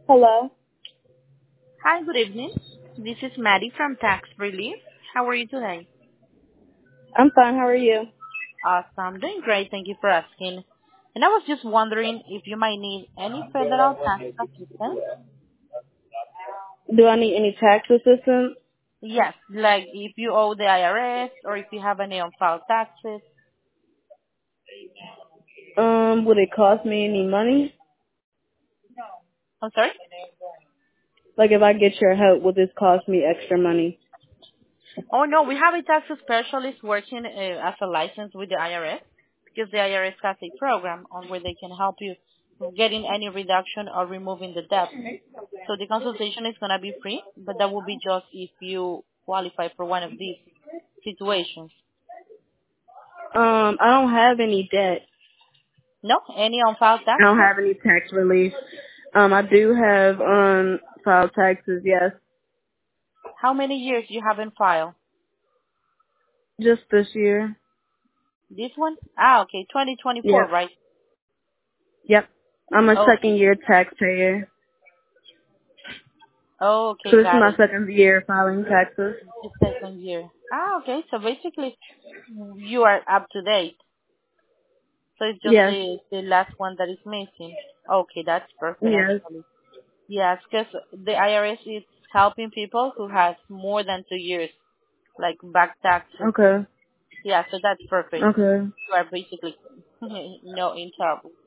Hello. Hi, good evening. This is Maddie from Tax Relief. How are you today? I'm fine. How are you? Awesome. Doing great. Thank you for asking. And I was just wondering if you might need any federal tax assistance. Do I need any tax assistance? Yes, like if you owe the IRS or if you have any unfiled taxes. Would it cost me any money? I'm sorry? Like if I get your help, would this cost me extra money? Oh no, we have a tax specialist working as a license with the IRS because the IRS has a program on where they can help you with getting any reduction or removing the debt. So the consultation is going to be free, but that will be just if you qualify for one of these situations. I don't have any debt. No? Any unfiled I don't taxes? have any tax relief. I do have filed taxes, yes. How many years you haven't filed? Just this year. This one? Ah, okay, 2024, Yep. right? Yep. I'm a second Okay. year taxpayer. Okay, So this is got my it. second year filing taxes. The second year. Ah, okay, so basically you are up to date. So it's just Yes. the last one that is missing. Okay, that's perfect Yes. actually. Yes, because the IRS is helping people who has more than 2 years, like back taxes. Okay. Yeah, so that's perfect. Okay. You are basically no in trouble.